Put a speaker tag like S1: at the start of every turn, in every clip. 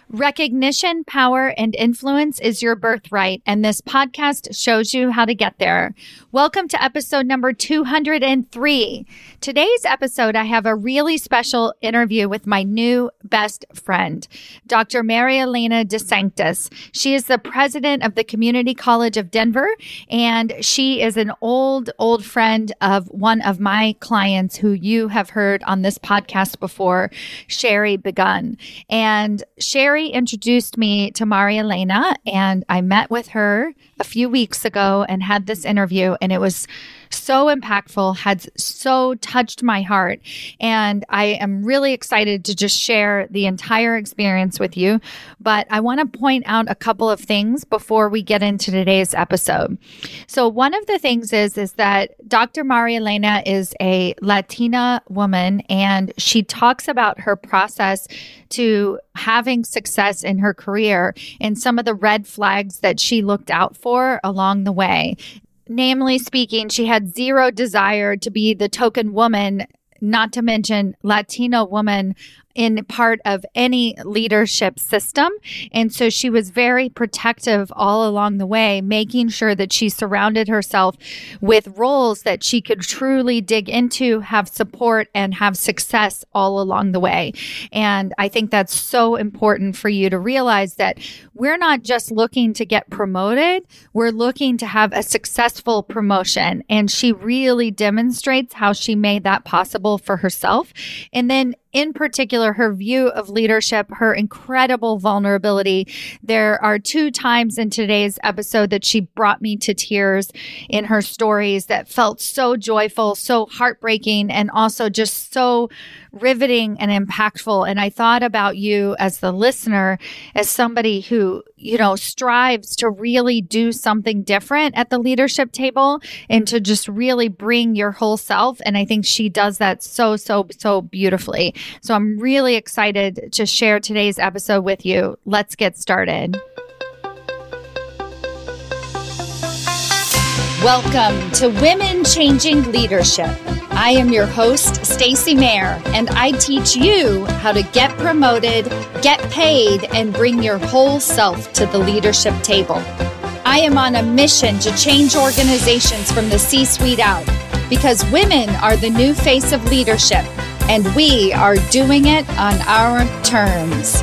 S1: Recognition, power, and influence is your birthright, and this podcast shows you how to get there. Welcome to episode number 203. Today's episode, I have a really special interview with my new best friend, Dr. Mary Elena DeSanctis. She is the president of the Community College of Denver, and she is an old friend of one of my clients who you have heard on this podcast before, Sherry Begun. And Sherry introduced me to Mary Elena, and I met with her a few weeks ago and had this interview, and it was so impactful, had so touched my heart. And I am really excited to just share the entire experience with you. But I want to point out a couple of things before we get into today's episode. So one of the things is that Dr. Mary Elena is a Latina woman, and she talks about her process to having success in her career and some of the red flags that she looked out for along the way. Namely speaking, she had zero desire to be the token woman, not to mention Latino woman, in part of any leadership system. And so she was very protective all along the way, making sure that she surrounded herself with roles that she could truly dig into, have support, and have success all along the way. And I think that's so important for you to realize that we're not just looking to get promoted, we're looking to have a successful promotion. And she really demonstrates how she made that possible for herself. And then in particular, her view of leadership, her incredible vulnerability. There are 2 times in today's episode that she brought me to tears in her stories that felt so joyful, so heartbreaking, and also just so riveting and impactful. And I thought about you as the listener, as somebody who, strives to really do something different at the leadership table and to just really bring your whole self. And I think she does that so beautifully. So I'm really excited to share today's episode with you. Let's get started. Welcome to Women Changing Leadership. I am your host, Stacey Mayer, and I teach you how to get promoted, get paid, and bring your whole self to the leadership table. I am on a mission to change organizations from the C-suite out, because women are the new face of leadership, and we are doing it on our terms.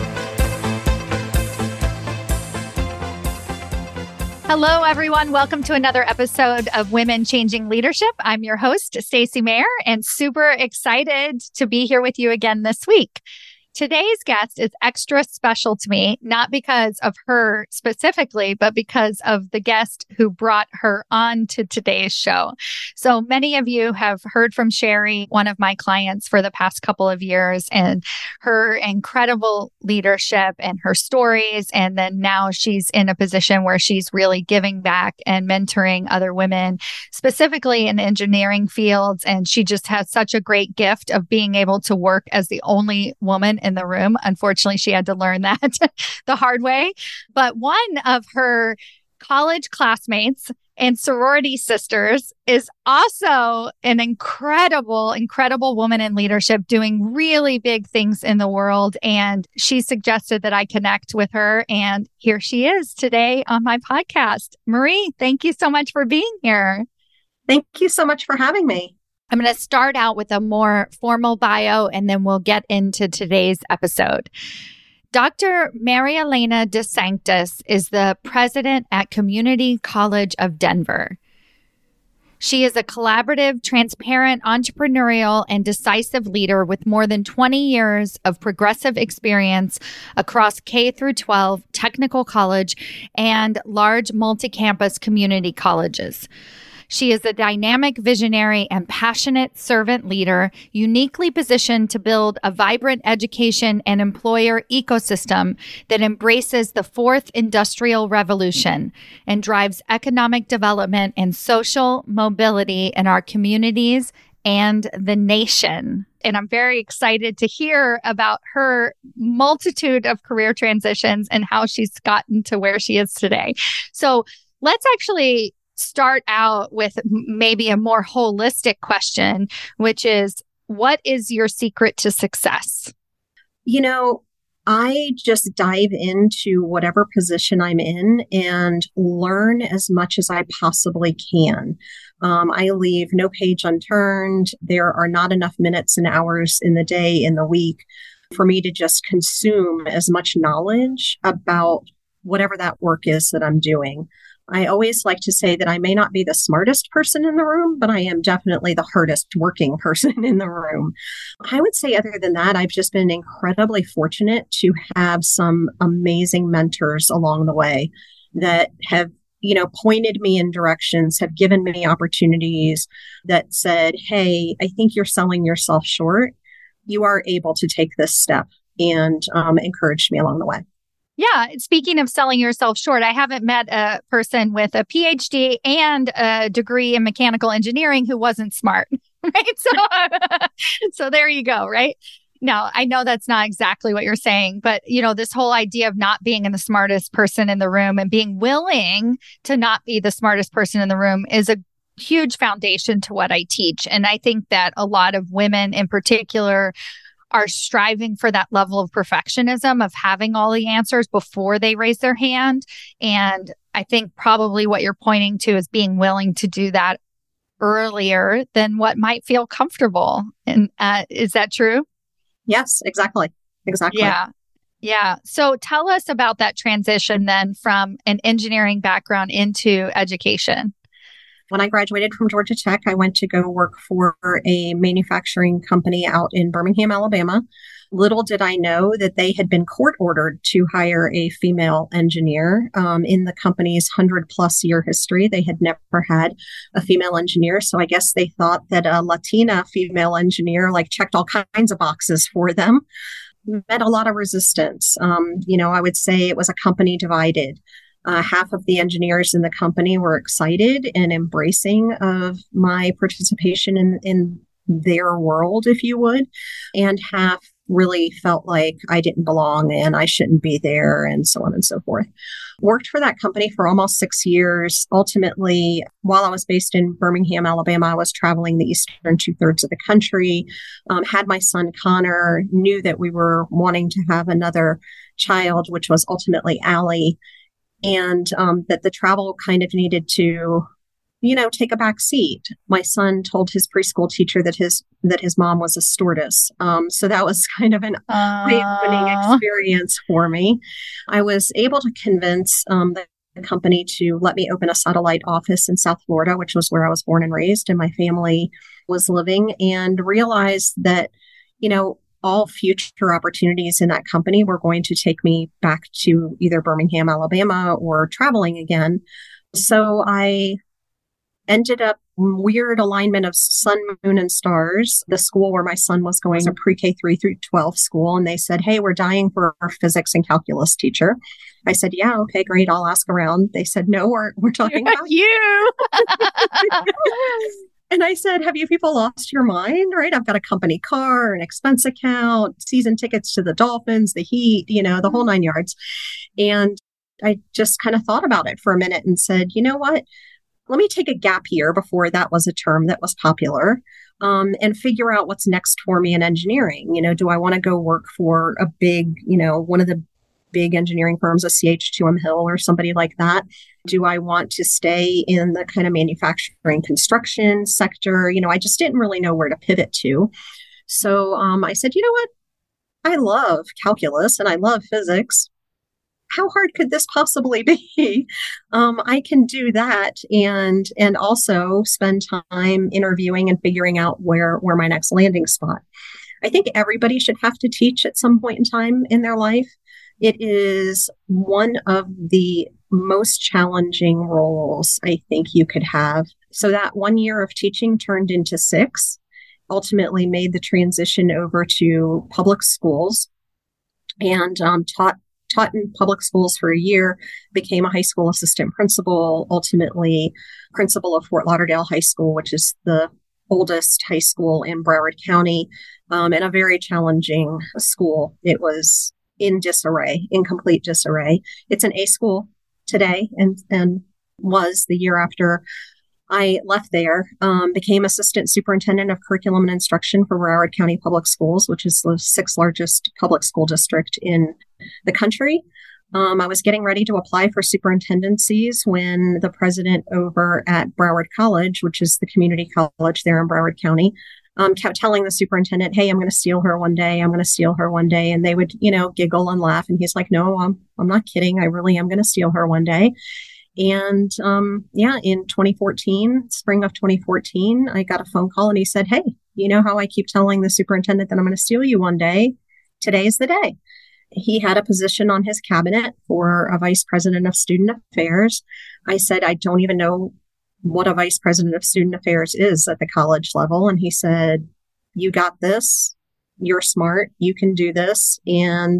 S1: Hello, everyone. Welcome to another episode of Women Changing Leadership. I'm your host, Stacey Mayer, and super excited to be here with you again this week. Today's guest is extra special to me, not because of her specifically, but because of the guest who brought her on to today's show. So many of you have heard from Sherry, one of my clients for the past couple of years, and her incredible leadership and her stories. And then now she's in a position where she's really giving back and mentoring other women, specifically in engineering fields. And she just has such a great gift of being able to work as the only woman in the room. Unfortunately, she had to learn that the hard way. But one of her college classmates and sorority sisters is also an incredible woman in leadership doing really big things in the world. And she suggested that I connect with her. And here she is today on my podcast. Marie, thank you so much for being here.
S2: Thank you so much for having me.
S1: I'm going to start out with a more formal bio, and then we'll get into today's episode. Dr. Mary Elena DeSanctis is the president at Community College of Denver. She is a collaborative, transparent, entrepreneurial, and decisive leader with more than 20 years of progressive experience across K-12 technical college and large multi-campus community colleges. She is a dynamic visionary and passionate servant leader, uniquely positioned to build a vibrant education and employer ecosystem that embraces the fourth industrial revolution and drives economic development and social mobility in our communities and the nation. And I'm very excited to hear about her multitude of career transitions and how she's gotten to where she is today. So let's actually start out with maybe a more holistic question, which is, what is your secret to success?
S2: I just dive into whatever position I'm in and learn as much as I possibly can. I leave no page unturned. There are not enough minutes and hours in the day, in the week, for me to just consume as much knowledge about whatever that work is that I'm doing. I always like to say that I may not be the smartest person in the room, but I am definitely the hardest working person in the room. I would say, other than that, I've just been incredibly fortunate to have some amazing mentors along the way that have pointed me in directions, have given me opportunities that said, hey, I think you're selling yourself short. You are able to take this step, and encouraged me along the way.
S1: Yeah. Speaking of selling yourself short, I haven't met a person with a PhD and a degree in mechanical engineering who wasn't smart. Right. So there you go. Right. Now, I know that's not exactly what you're saying, but this whole idea of not being the smartest person in the room and being willing to not be the smartest person in the room is a huge foundation to what I teach. And I think that a lot of women in particular are striving for that level of perfectionism of having all the answers before they raise their hand. And I think probably what you're pointing to is being willing to do that earlier than what might feel comfortable. And is that true?
S2: Yes, exactly. Exactly.
S1: Yeah. Yeah. So tell us about that transition then from an engineering background into education.
S2: When I graduated from Georgia Tech, I went to go work for a manufacturing company out in Birmingham, Alabama. Little did I know that they had been court ordered to hire a female engineer. In the company's 100+ year history, they had never had a female engineer. So I guess they thought that a Latina female engineer checked all kinds of boxes for them. Met a lot of resistance. I would say it was a company divided. Half of the engineers in the company were excited and embracing of my participation in their world, if you would, and half really felt like I didn't belong and I shouldn't be there, and so on and so forth. Worked for that company for almost 6 years. Ultimately, while I was based in Birmingham, Alabama, I was traveling the eastern 2/3 of the country, had my son Connor, knew that we were wanting to have another child, which was ultimately Allie, and that the travel kind of needed to, take a back seat. My son told his preschool teacher that his mom was a stewardess. So that was kind of an eye-opening experience for me. I was able to convince the company to let me open a satellite office in South Florida, which was where I was born and raised, and my family was living, and realized that, all future opportunities in that company were going to take me back to either Birmingham, Alabama, or traveling again. So I ended up weird alignment of sun, moon, and stars. The school where my son was going was a pre-K 3 through 12 school. And they said, hey, we're dying for our physics and calculus teacher. I said, yeah, okay, great. I'll ask around. They said, no, we're talking about
S1: you.
S2: And I said, have you people lost your mind? Right? I've got a company car, an expense account, season tickets to the Dolphins, the Heat, the whole 9 yards. And I just kind of thought about it for a minute and said, you know what? Let me take a gap year, before that was a term that was popular, and figure out what's next for me in engineering. Do I want to go work for a big, one of the big engineering firms, a CH2M Hill or somebody like that? Do I want to stay in the kind of manufacturing construction sector? I just didn't really know where to pivot to. So I said, you know what? I love calculus and I love physics. How hard could this possibly be? I can do that and also spend time interviewing and figuring out where my next landing spot. I think everybody should have to teach at some point in time in their life. It is one of the most challenging roles I think you could have. So that 1 year of teaching turned into 6, ultimately made the transition over to public schools, and taught in public schools for a year, became a high school assistant principal, ultimately principal of Fort Lauderdale High School, which is the oldest high school in Broward County, and a very challenging school. It was in disarray, in complete disarray. It's an A school today, and was the year after I left there, became assistant superintendent of curriculum and instruction for Broward County Public Schools, which is the sixth largest public school district in the country. I was getting ready to apply for superintendencies when the president over at Broward College, which is the community college there in Broward County, kept telling the superintendent, "Hey, I'm going to steal her one day. I'm going to steal her one day." And they would, giggle and laugh. And he's like, "No, I'm not kidding. I really am going to steal her one day." And in 2014, spring of 2014, I got a phone call and he said, "Hey, you know how I keep telling the superintendent that I'm going to steal you one day? Today's the day." He had a position on his cabinet for a vice president of student affairs. I said, "I don't even know what a vice president of student affairs is at the college level." And he said, "You got this. You're smart. You can do this." And,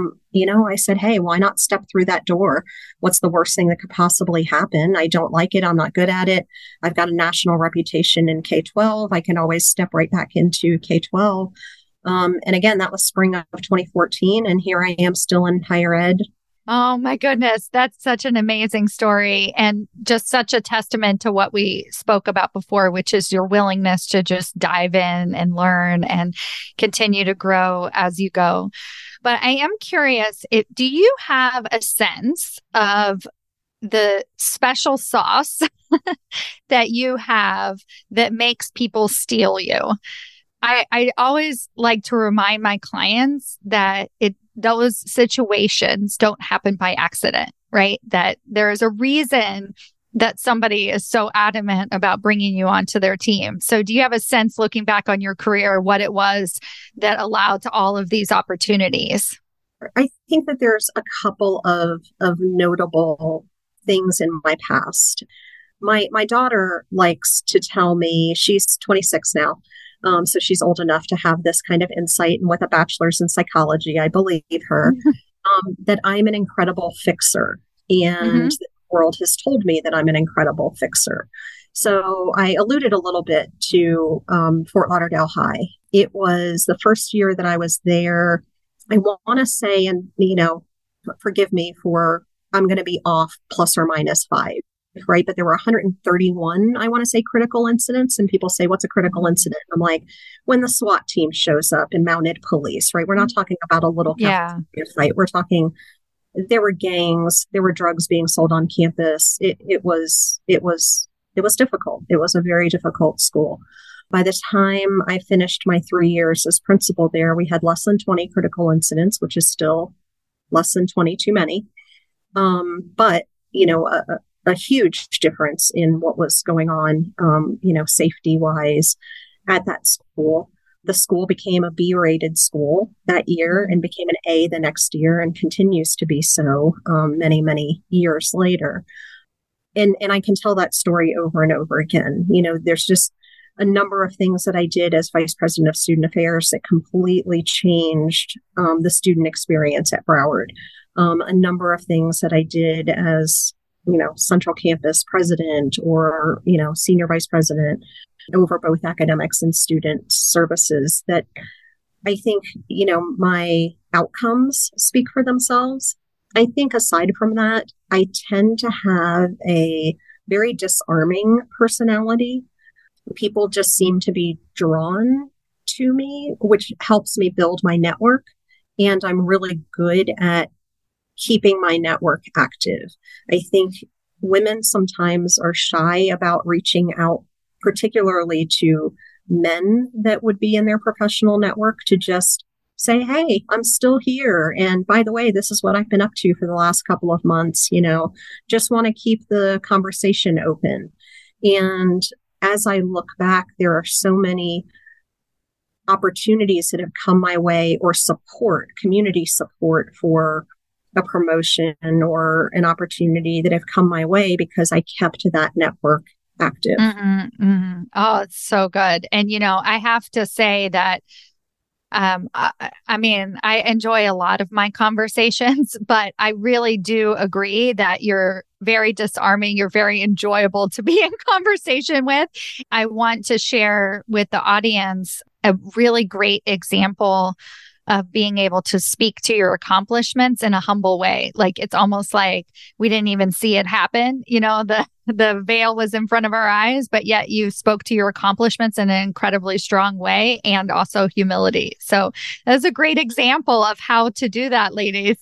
S2: I said, "Hey, why not step through that door? What's the worst thing that could possibly happen? I don't like it. I'm not good at it. I've got a national reputation in K-12. I can always step right back into K-12. And again, that was spring of 2014. And here I am still in higher ed.
S1: Oh my goodness. That's such an amazing story and just such a testament to what we spoke about before, which is your willingness to just dive in and learn and continue to grow as you go. But I am curious, do you have a sense of the special sauce that you have that makes people steal you? I always like to remind my clients that those situations don't happen by accident, right? That there is a reason that somebody is so adamant about bringing you onto their team. So do you have a sense, looking back on your career, what it was that allowed to all of these opportunities?
S2: I think that there's a couple of notable things in my past. My daughter likes to tell me, she's 26 now, so she's old enough to have this kind of insight. And with a bachelor's in psychology, I believe her, that I'm an incredible fixer. And the world has told me that I'm an incredible fixer. So I alluded a little bit to Fort Lauderdale High. It was the first year that I was there. I want to say, and forgive me for, I'm going to be off plus or minus 5, right? But there were 131, I want to say, critical incidents. And people say, "What's a critical incident?" I'm like, when the SWAT team shows up and mounted police, right? We're not talking about a little fight. We're talking, there were gangs, there were drugs being sold on campus. It was difficult. It was a very difficult school. By the time I finished my 3 years as principal there, we had less than 20 critical incidents, which is still less than 20 too many. But, a huge difference in what was going on, safety wise at that school. The school became a B-rated school that year and became an A the next year and continues to be so many, many years later. And I can tell that story over and over again. There's just a number of things that I did as vice president of student affairs that completely changed the student experience at Broward. A number of things that I did as, central campus president or, senior vice president over both academics and student services that I think, my outcomes speak for themselves. I think aside from that, I tend to have a very disarming personality. People just seem to be drawn to me, which helps me build my network. And I'm really good at keeping my network active. I think women sometimes are shy about reaching out, particularly to men that would be in their professional network, to just say, "Hey, I'm still here. And by the way, this is what I've been up to for the last couple of months." Just want to keep the conversation open. And as I look back, there are so many opportunities that have come my way, or community support for a promotion or an opportunity that have come my way because I kept that network active.
S1: Oh, it's so good. And, I have to say that I enjoy a lot of my conversations, but I really do agree that you're very disarming. You're very enjoyable to be in conversation with. I want to share with the audience a really great example of being able to speak to your accomplishments in a humble way. Like it's almost like we didn't even see it happen. The veil was in front of our eyes, but yet you spoke to your accomplishments in an incredibly strong way and also humility. So that's a great example of how to do that, ladies.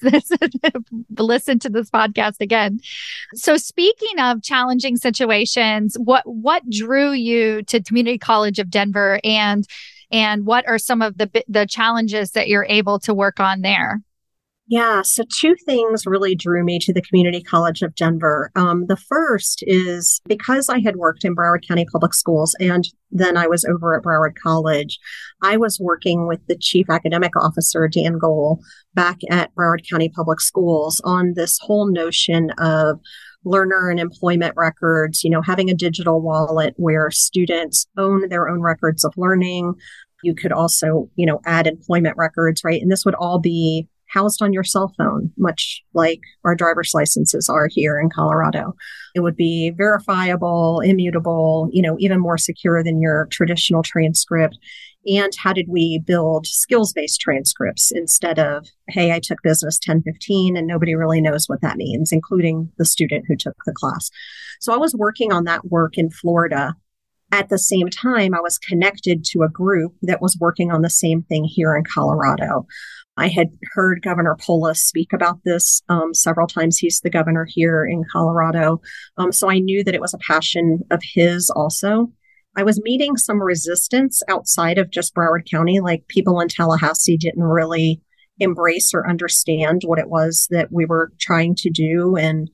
S1: Listen to this podcast again. So speaking of challenging situations, what drew you to Community College of Denver, and what are some of the challenges that you're able to work on there?
S2: Yeah, so two things really drew me to the Community College of Denver. The first is because I had worked in Broward County Public Schools and then I was over at Broward College, I was working with the Chief Academic Officer, Dan Gohl, back at Broward County Public Schools on this whole notion of learner and employment records, having a digital wallet where students own their own records of learning. You could also, add employment records, right? And this would all be housed on your cell phone, much like our driver's licenses are here in Colorado. It would be verifiable, immutable, even more secure than your traditional transcript. And how did we build skills-based transcripts instead of, hey, I took business 1015 and nobody really knows what that means, including the student who took the class. So I was working on that work in Florida. At the same time, I was connected to a group that was working on the same thing here in Colorado. I had heard Governor Polis speak about this several times. He's the governor here in Colorado. So I knew that it was a passion of his also. I was meeting some resistance outside of just Broward County, like people in Tallahassee didn't really embrace or understand what it was that we were trying to do. And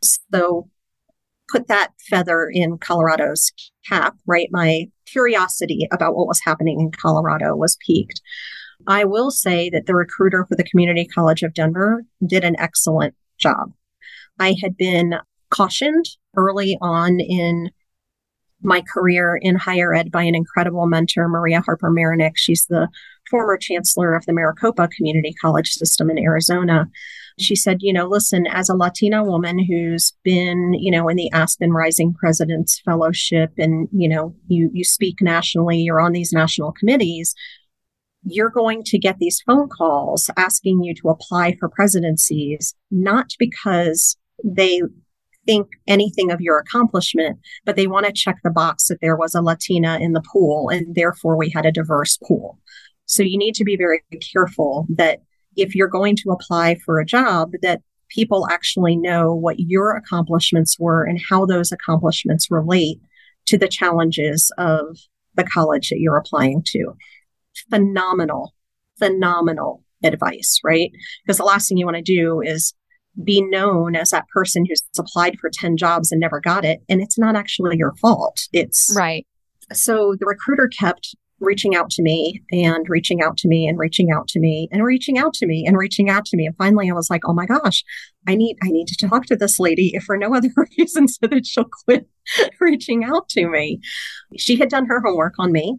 S2: so put that feather in Colorado's cap, right? My curiosity about what was happening in Colorado was piqued. I will say that the recruiter for the Community College of Denver did an excellent job. I had been cautioned early on in my career in higher ed by an incredible mentor, Maria Harper Marinick. She's the former chancellor of the Maricopa Community College system in Arizona. She said, listen, as a Latina woman who's been, in the Aspen Rising President's Fellowship and, you speak nationally, you're on these national committees, you're going to get these phone calls asking you to apply for presidencies, not because they think anything of your accomplishment, but they want to check the box that there was a Latina in the pool and therefore we had a diverse pool. So you need to be very careful that if you're going to apply for a job, that people actually know what your accomplishments were and how those accomplishments relate to the challenges of the college that you're applying to. Phenomenal advice, right? Because the last thing you want to do is be known as that person who's applied for 10 jobs and never got it. And it's not actually your fault. It's
S1: right.
S2: So the recruiter kept reaching out to me and reaching out to me and reaching out to me and reaching out to me and reaching out to me. And finally I was like, oh my gosh, I need to talk to this lady if for no other reason so that she'll quit reaching out to me. She had done her homework on me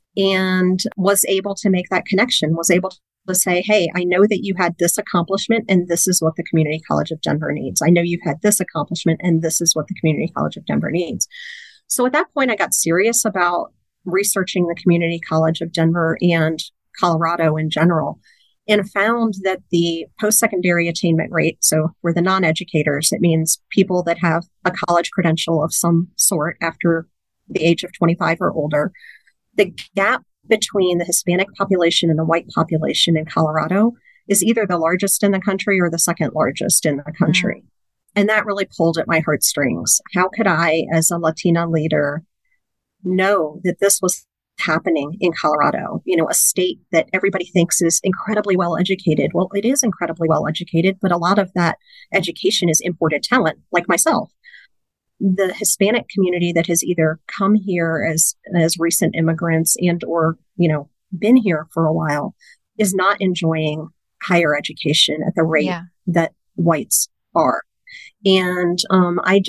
S2: and was able to make that connection, was able to say, hey, I know that you had this accomplishment and this is what the Community College of Denver needs. I know you've had this accomplishment and this is what the Community College of Denver needs. So at that point, I got serious about researching the Community College of Denver and Colorado in general and found that the post-secondary attainment rate, so for the non-educators, it means people that have a college credential of some sort after the age of 25 or older, the gap between the Hispanic population and the white population in Colorado is either the largest in the country or the second largest in the country. And that really pulled at my heartstrings. How could I, as a Latina leader, know that this was happening in Colorado, a state that everybody thinks is incredibly well educated? Well, it is incredibly well educated, but a lot of that education is imported talent, like myself. The Hispanic community that has either come here as recent immigrants and or, been here for a while is not enjoying higher education at the rate that whites are. And I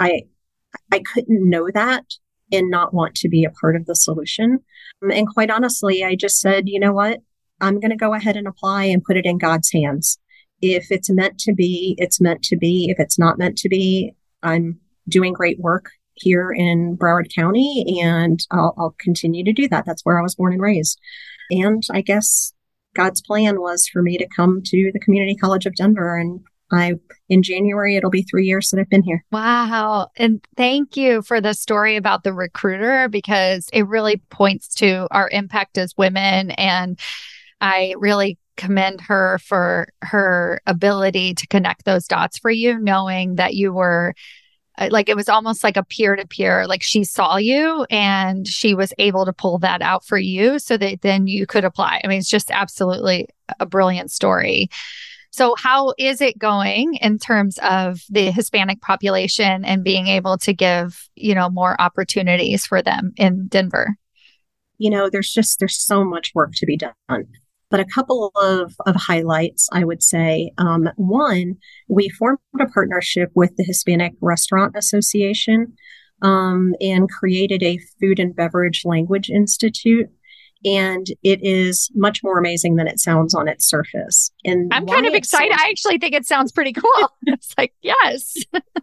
S2: couldn't know that and not want to be a part of the solution. And quite honestly, I just said, you know what? I'm going to go ahead and apply and put it in God's hands. If it's meant to be, it's meant to be. If it's not meant to be, I'm doing great work here in Broward County, and I'll continue to do that. That's where I was born and raised. And I guess God's plan was for me to come to the Community College of Denver. And in January, it'll be 3 years that I've been here.
S1: Wow. And thank you for the story about the recruiter, because it really points to our impact as women. And I really commend her for her ability to connect those dots for you, knowing that you were like, it was almost like a peer-to-peer, like she saw you and she was able to pull that out for you so that then you could apply. I mean, it's just absolutely a brilliant story. So how is it going in terms of the Hispanic population and being able to give, more opportunities for them in Denver?
S2: There's so much work to be done. But a couple of highlights, I would say. One, we formed a partnership with the Hispanic Restaurant Association and created a food and beverage language institute. And it is much more amazing than it sounds on its surface. And
S1: I'm kind of excited. I actually think it sounds pretty cool. It's like, yes.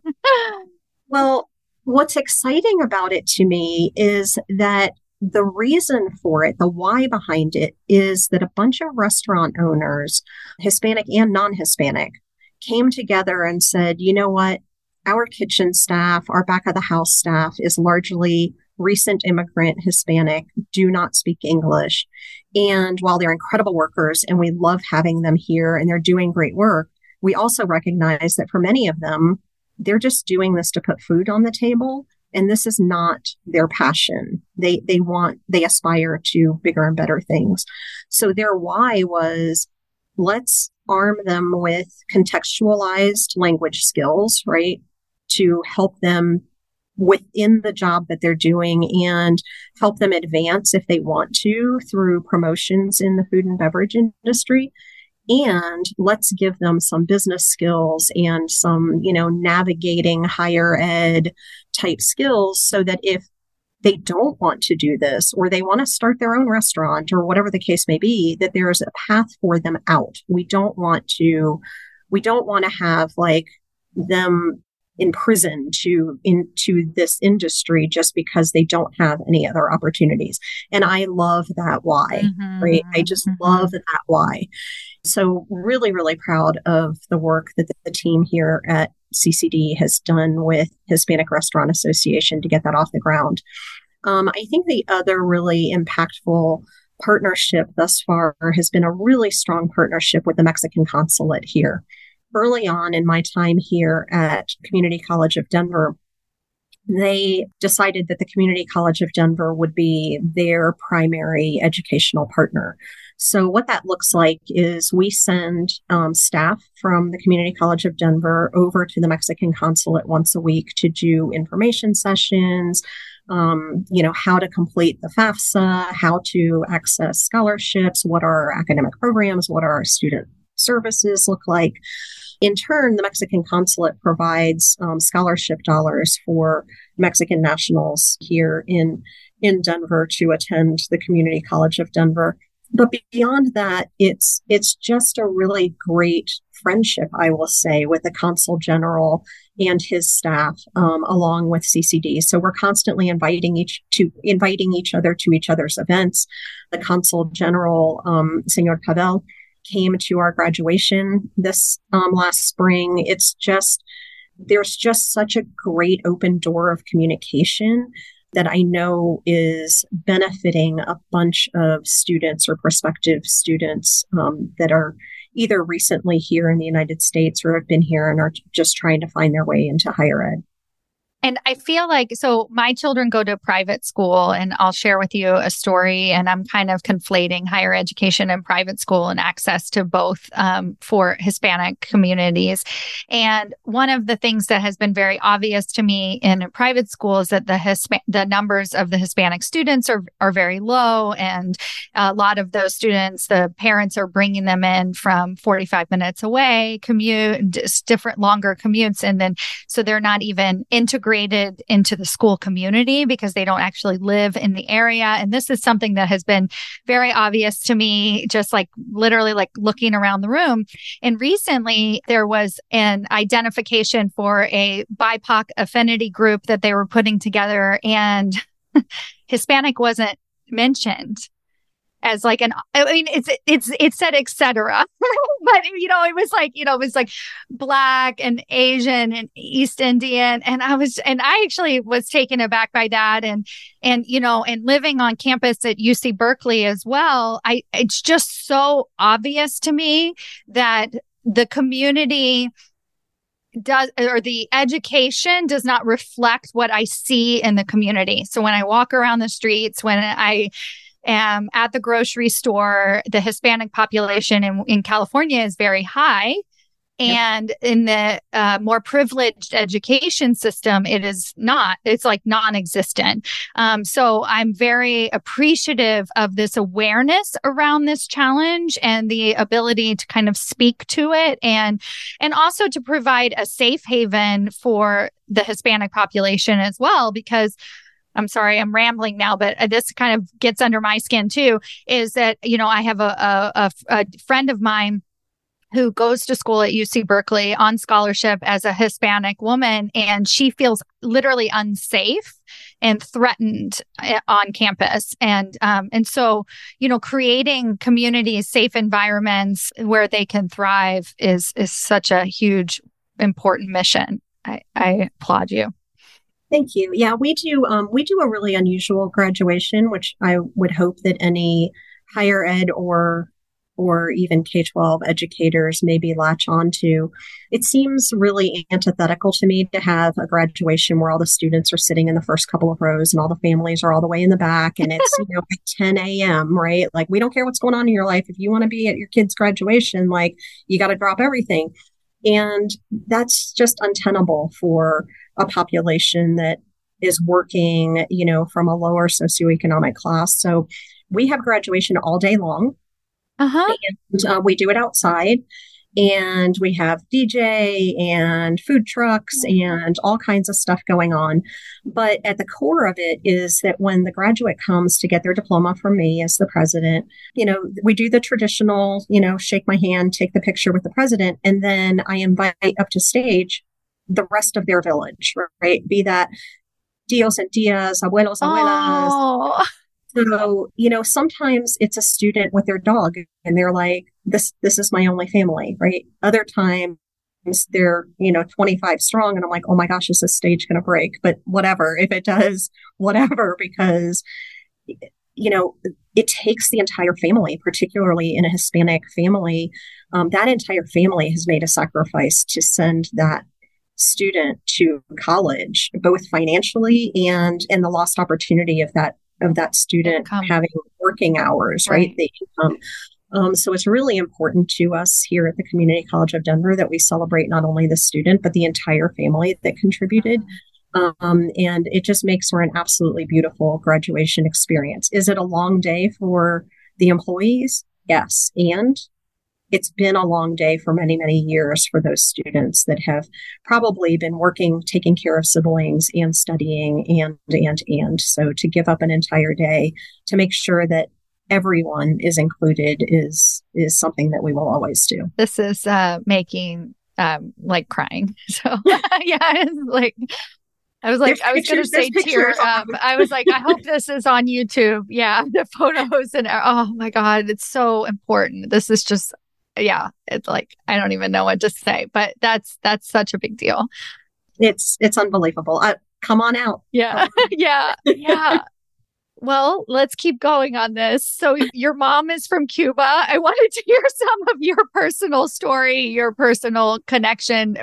S2: Well, what's exciting about it to me is that the reason for it, the why behind it, is that a bunch of restaurant owners, Hispanic and non-Hispanic, came together and said, you know what? Our kitchen staff, our back of the house staff is largely recent immigrant Hispanic, do not speak English. And while they're incredible workers and we love having them here and they're doing great work, we also recognize that for many of them, they're just doing this to put food on the table. And this is not their passion. They aspire to bigger and better things. So their why was, let's arm them with contextualized language skills, right? To help them within the job that they're doing and help them advance if they want to through promotions in the food and beverage industry. And let's give them some business skills and some, navigating higher ed type skills so that if they don't want to do this or they want to start their own restaurant or whatever the case may be, that there's a path for them out. We don't want to have like them imprisoned into this industry just because they don't have any other opportunities. And I love that why, right? I just love that why. So really, really proud of the work that the team here at CCD has done with Hispanic Restaurant Association to get that off the ground. I think the other really impactful partnership thus far has been a really strong partnership with the Mexican consulate here. Early on in my time here at Community College of Denver, they decided that the Community College of Denver would be their primary educational partner. So what that looks like is we send staff from the Community College of Denver over to the Mexican consulate once a week to do information sessions, how to complete the FAFSA, how to access scholarships, what are our academic programs, what are our student services look like. In turn, the Mexican consulate provides scholarship dollars for Mexican nationals here in Denver to attend the Community College of Denver. But beyond that, it's just a really great friendship, I will say, with the Consul General and his staff, along with CCD. So we're constantly inviting each other to each other's events. The Consul General, Senor Pavel, came to our graduation this last spring. There's just such a great open door of communication that I know is benefiting a bunch of students or prospective students that are either recently here in the United States or have been here and are just trying to find their way into higher ed.
S1: And I feel like, so my children go to private school, and I'll share with you a story, and I'm kind of conflating higher education and private school and access to both for Hispanic communities. And one of the things that has been very obvious to me in private school is that the numbers of the Hispanic students are very low. And a lot of those students, the parents are bringing them in from 45 minutes away, just different longer commutes. And then, so they're not even integrated into the school community because they don't actually live in the area. And this is something that has been very obvious to me, just like literally like looking around the room. And recently there was an identification for a BIPOC affinity group that they were putting together, and Hispanic wasn't mentioned. as like I mean, it said etc. But it was like Black and Asian and East Indian. And I actually was taken aback by that. And living on campus at UC Berkeley as well, it's just so obvious to me that the community or the education does not reflect what I see in the community. So when I walk around the streets, when I am at the grocery store, the Hispanic population in California is very high. And in the more privileged education system, it is not. It's like non-existent. So I'm very appreciative of this awareness around this challenge and the ability to kind of speak to it and also to provide a safe haven for the Hispanic population as well, because I'm sorry, I'm rambling now, but this kind of gets under my skin too, is that, I have a friend of mine who goes to school at UC Berkeley on scholarship as a Hispanic woman, and she feels literally unsafe and threatened on campus. And so, creating communities, safe environments where they can thrive is such a huge, important mission. I applaud you.
S2: Thank you. Yeah, we do a really unusual graduation, which I would hope that any higher ed or even K-12 educators maybe latch onto. It seems really antithetical to me to have a graduation where all the students are sitting in the first couple of rows and all the families are all the way in the back, and it's at 10 a.m., right? Like, we don't care what's going on in your life. If you want to be at your kid's graduation, like, you got to drop everything. And that's just untenable for a population that is working, from a lower socioeconomic class. So we have graduation all day long. And we do it outside, and we have DJ and food trucks and all kinds of stuff going on. But at the core of it is that when the graduate comes to get their diploma from me as the president, we do the traditional, shake my hand, take the picture with the president, and then I invite up to stage the rest of their village, right? Be that tios and tias, abuelos, abuelas.
S1: Oh.
S2: So, sometimes it's a student with their dog and they're like, this is my only family, right? Other times they're, 25 strong. And I'm like, oh my gosh, is this stage going to break? But whatever, if it does, whatever, because, it takes the entire family, particularly in a Hispanic family. That entire family has made a sacrifice to send that student to college, both financially and in the lost opportunity of that student having working hours, right? The income. So it's really important to us here at the Community College of Denver that we celebrate not only the student, but the entire family that contributed. And it just makes for an absolutely beautiful graduation experience. Is it a long day for the employees? Yes. And it's been a long day for many, many years for those students that have probably been working, taking care of siblings and studying and. So to give up an entire day to make sure that everyone is included is something that we will always do.
S1: This is making like crying. So yeah, it's like I was like, I was going to say tear up. I was like, I hope this is on YouTube. Yeah, the photos and oh my God, it's so important. This is just. Yeah, it's like, I don't even know what to say, but that's such a big deal.
S2: It's unbelievable. Come on out.
S1: Yeah. Yeah. Well, let's keep going on this. So your mom is from Cuba. I wanted to hear some of your personal story, your personal connection,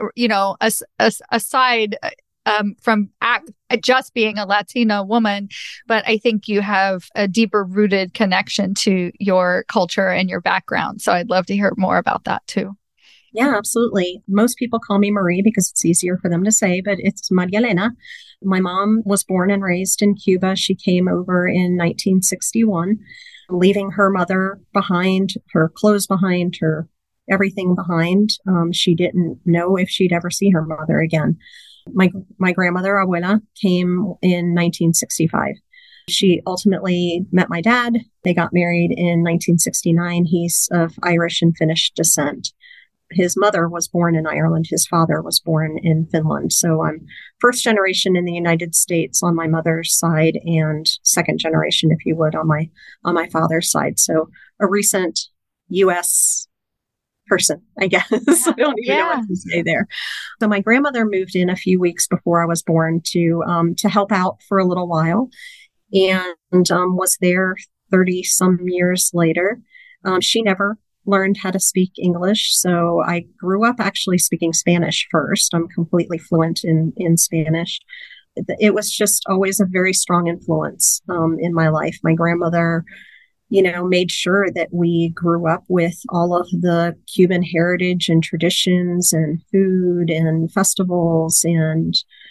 S1: aside from just being a Latina woman, but I think you have a deeper rooted connection to your culture and your background. So I'd love to hear more about that too.
S2: Yeah, absolutely. Most people call me Marie because it's easier for them to say, but it's Maria Elena. My mom was born and raised in Cuba. She came over in 1961, leaving her mother behind, her clothes behind, her everything behind. She didn't know if she'd ever see her mother again. My grandmother, Abuela, came in 1965. She ultimately met my dad. They got married in 1969. He's of Irish and Finnish descent. his mother was born in Ireland. His father was born in Finland. So I'm first generation in the United States on my mother's side, and second generation, if you would, on my father's side. So a recent U.S. person, I guess. I don't even know what to say there. So my grandmother moved in a few weeks before I was born to help out for a little while, and was there 30 some years later. She never learned how to speak English. So I grew up actually speaking Spanish first. I'm completely fluent in Spanish. It was just always a very strong influence in my life. My grandmother, made sure that we grew up with all of the Cuban heritage and traditions and food and festivals and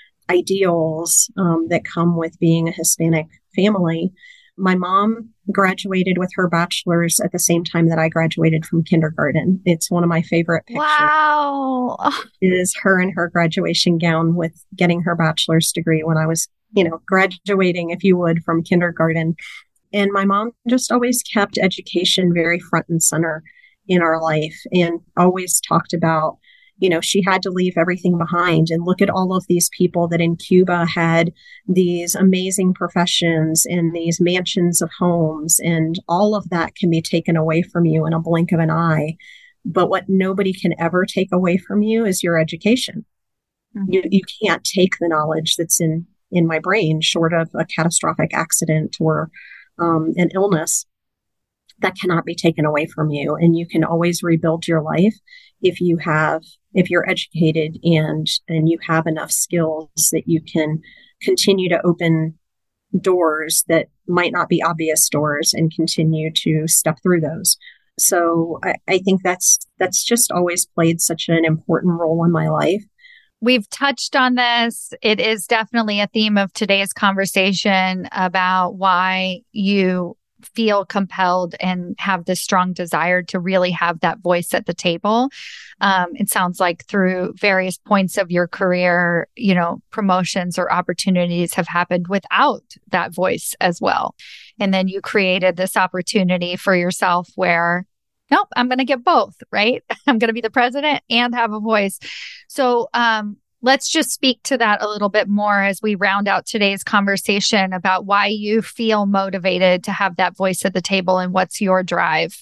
S2: ideals that come with being a Hispanic family. My mom graduated with her bachelor's at the same time that I graduated from kindergarten. It's one of my favorite pictures.
S1: Wow.
S2: It is her in her graduation gown with getting her bachelor's degree when I was, graduating, if you would, from kindergarten. And my mom just always kept education very front and center in our life and always talked about, she had to leave everything behind and look at all of these people that in Cuba had these amazing professions and these mansions of homes, and all of that can be taken away from you in a blink of an eye. But what nobody can ever take away from you is your education. Mm-hmm. You can't take the knowledge that's in my brain, short of a catastrophic accident or an illness. That cannot be taken away from you. And you can always rebuild your life if you're educated and you have enough skills that you can continue to open doors that might not be obvious doors and continue to step through those. So I think that's just always played such an important role in my life.
S1: We've touched on this. It is definitely a theme of today's conversation about why you feel compelled and have this strong desire to really have that voice at the table. It sounds like through various points of your career, promotions or opportunities have happened without that voice as well. And then you created this opportunity for yourself where, nope, I'm going to get both, right? I'm going to be the president and have a voice. So, let's just speak to that a little bit more as we round out today's conversation about why you feel motivated to have that voice at the table and what's your drive.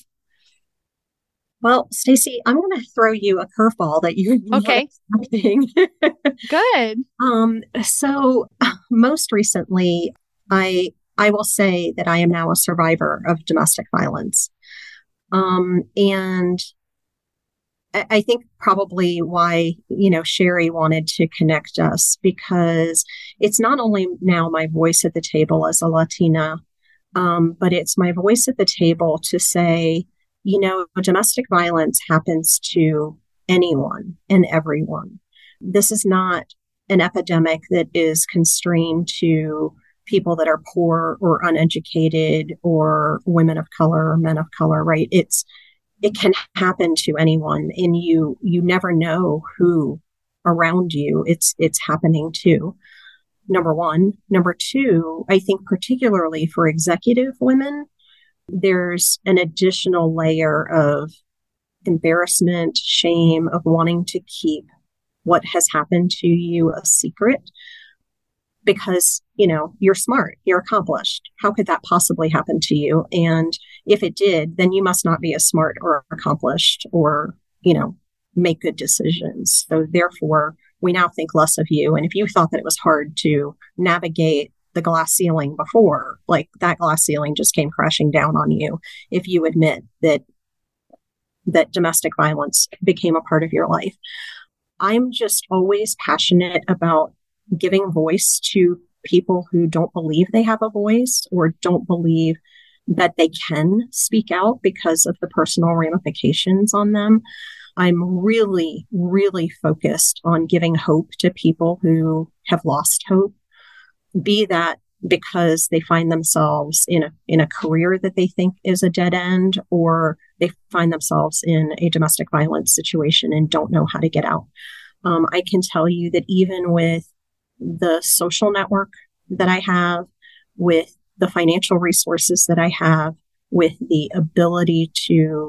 S2: Well, Stacey, I'm going to throw you a curveball that you're
S1: okay.
S2: not expecting.
S1: Good.
S2: So most recently, I will say that I am now a survivor of domestic violence. And I think probably why, Sherry wanted to connect us, because it's not only now my voice at the table as a Latina, but it's my voice at the table to say, domestic violence happens to anyone and everyone. This is not an epidemic that is constrained to people that are poor or uneducated or women of color or men of color, right? It can happen to anyone, and you never know who around you it's happening to. Number one. Number two, I think particularly for executive women, there's an additional layer of embarrassment, shame, of wanting to keep what has happened to you a secret. Because, you're smart, you're accomplished. How could that possibly happen to you? And if it did, then you must not be as smart or accomplished or, make good decisions. So therefore, we now think less of you. And if you thought that it was hard to navigate the glass ceiling before, like that glass ceiling just came crashing down on you, if you admit that domestic violence became a part of your life. I'm just always passionate about giving voice to people who don't believe they have a voice or don't believe that they can speak out because of the personal ramifications on them. I'm really, really focused on giving hope to people who have lost hope, be that because they find themselves in a career that they think is a dead end, or they find themselves in a domestic violence situation and don't know how to get out. I can tell you that even with the social network that I have, with the financial resources that I have, with the ability to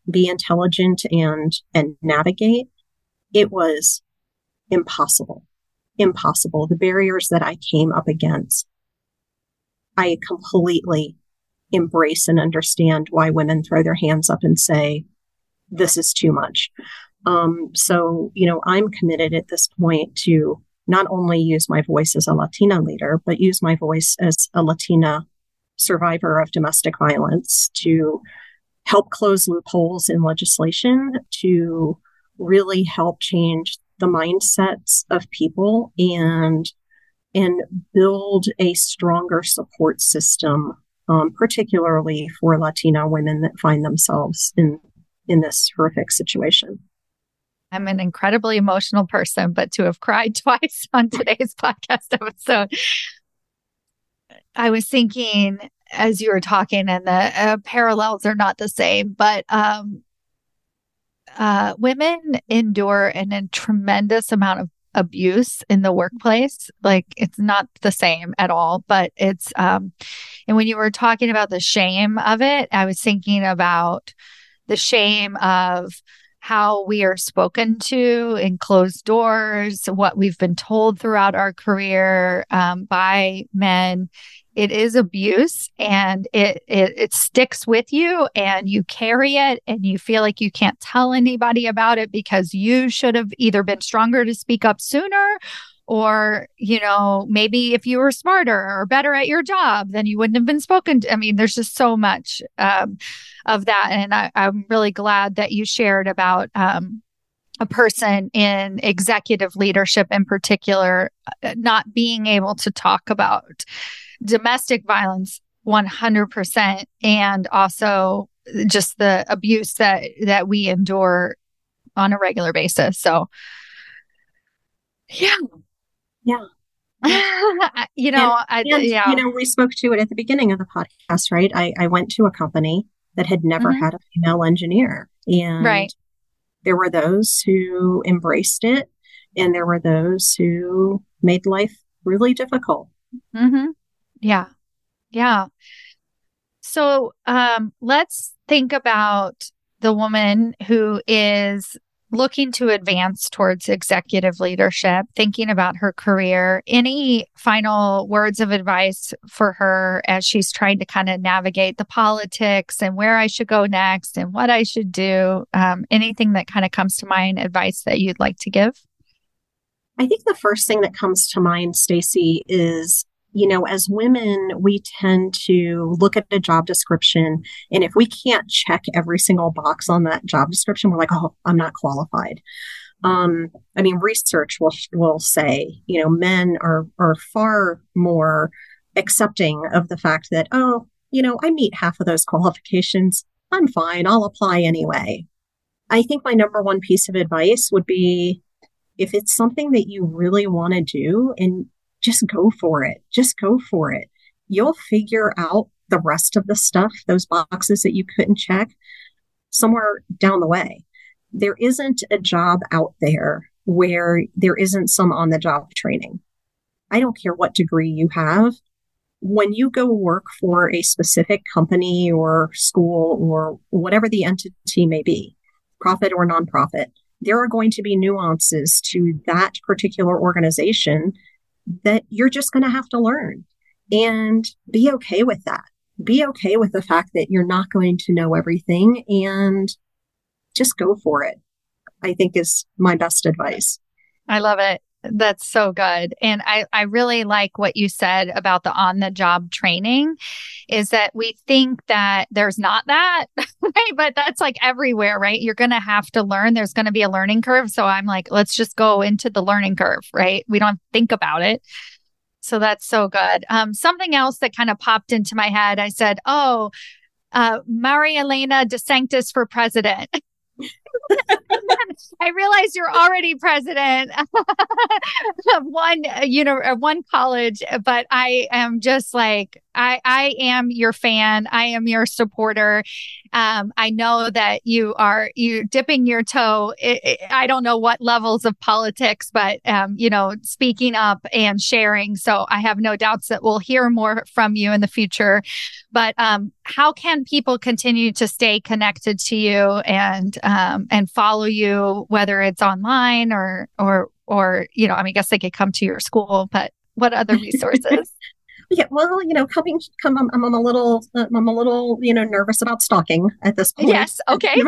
S2: be intelligent and navigate, it was impossible. Impossible. The barriers that I came up against, I completely embrace and understand why women throw their hands up and say, this is too much. So, I'm committed at this point to not only use my voice as a Latina leader, but use my voice as a Latina survivor of domestic violence to help close loopholes in legislation, to really help change the mindsets of people and build a stronger support system, particularly for Latina women that find themselves in this horrific situation.
S1: I'm an incredibly emotional person, but to have cried twice on today's podcast episode, I was thinking as you were talking, and the parallels are not the same, but women endure a tremendous amount of abuse in the workplace. Like, it's not the same at all, but it's, and when you were talking about the shame of it, I was thinking about the shame of how we are spoken to in closed doors, what we've been told throughout our career by men. It is abuse, and it sticks with you, and you carry it, and you feel like you can't tell anybody about it because you should have either been stronger to speak up sooner, or, maybe if you were smarter or better at your job, then you wouldn't have been spoken to. I mean, there's just so much of that. And I'm really glad that you shared about a person in executive leadership in particular, not being able to talk about domestic violence 100%, and also just the abuse that we endure on a regular basis. So, yeah. We
S2: spoke to it at the beginning of the podcast, right? I went to a company that had never had a female engineer, and there were those who embraced it, and there were those who made life really difficult.
S1: Yeah. So let's think about the woman who is looking to advance towards executive leadership, thinking about her career. Any final words of advice for her as she's trying to kind of navigate the politics and where I should go next and what I should do? Anything that kind of comes to mind, advice that you'd like to give?
S2: I think the first thing that comes to mind, Stacey, is as women, we tend to look at a job description, and if we can't check every single box on that job description, we're like, oh, I'm not qualified. Research will say, men are far more accepting of the fact that, I meet half of those qualifications. I'm fine. I'll apply anyway. I think my number one piece of advice would be, if it's something that you really want to do, and just go for it. Just go for it. You'll figure out the rest of the stuff, those boxes that you couldn't check, somewhere down the way. There isn't a job out there where there isn't some on-the-job training. I don't care what degree you have. When you go work for a specific company or school or whatever the entity may be, profit or nonprofit, there are going to be nuances to that particular organization that you're just going to have to learn, and be okay with that. Be okay with the fact that you're not going to know everything, and just go for it, I think, is my best advice.
S1: I love it. That's so good. And I really like what you said about the on-the-job training, is that we think that there's not that, right? But that's like everywhere, right? You're going to have to learn. There's going to be a learning curve. So I'm like, let's just go into the learning curve, right? We don't think about it. So that's so good. Something else that kind of popped into my head, I said, Maria Elena DeSantis for president. I realize you're already president of one college, but I am just like, I am your fan. I am your supporter. I know that you dipping your toe. I don't know what levels of politics, but, speaking up and sharing. So I have no doubts that we'll hear more from you in the future. But how can people continue to stay connected to you and follow you, whether it's online or I guess they could come to your school, but what other resources?
S2: Yeah, well, I'm a little, nervous about stalking at this point.
S1: Yes, okay.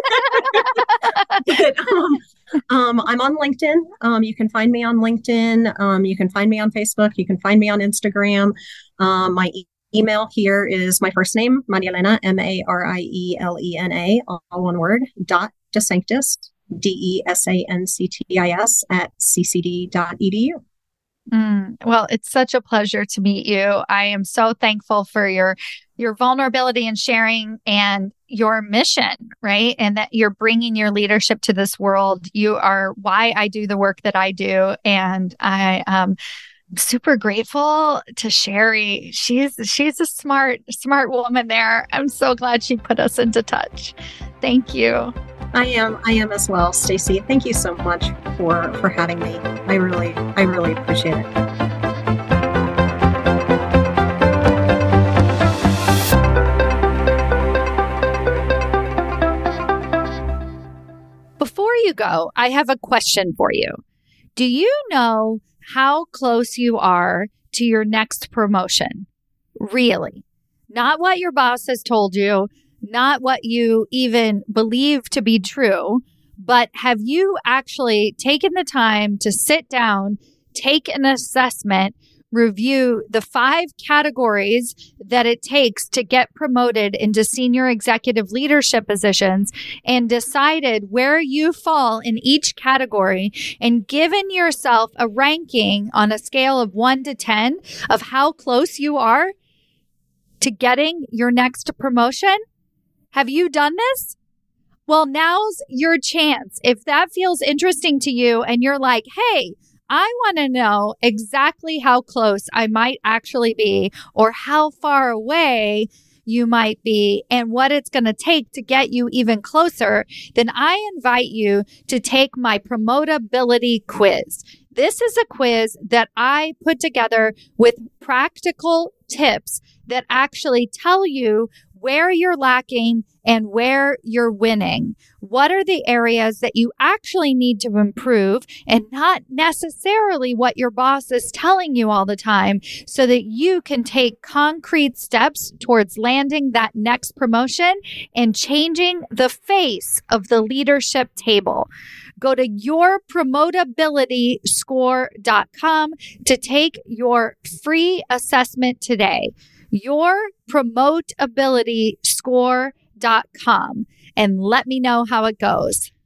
S2: But, I'm on LinkedIn. You can find me on LinkedIn. You can find me on Facebook. You can find me on Instagram. My email here is my first name, Marielena, Marielena, all one word, .desanctis, DESANCTIS @ccd.edu.
S1: Well, it's such a pleasure to meet you. I am so thankful for your vulnerability and sharing and your mission, right? And that you're bringing your leadership to this world. You are why I do the work that I do. And I am super grateful to Sherry. She's a smart woman there. I'm so glad she put us into touch. Thank you.
S2: I am as well, Stacy. Thank you so much for having me. I really appreciate it.
S1: Before you go, I have a question for you. Do you know how close you are to your next promotion? Really? Not what your boss has told you, not what you even believe to be true, but have you actually taken the time to sit down, take an assessment, review the 5 categories that it takes to get promoted into senior executive leadership positions and decided where you fall in each category and given yourself a ranking on a scale of 1 to 10 of how close you are to getting your next promotion? Have you done this? Well, now's your chance. If that feels interesting to you and you're like, hey, I want to know exactly how close I might actually be or how far away you might be and what it's going to take to get you even closer, then I invite you to take my Promotability quiz. This is a quiz that I put together with practical tips that actually tell you where you're lacking and where you're winning. What are the areas that you actually need to improve and not necessarily what your boss is telling you all the time so that you can take concrete steps towards landing that next promotion and changing the face of the leadership table. Go to yourpromotabilityscore.com to take your free assessment today. Yourpromotabilityscore.com and let me know how it goes.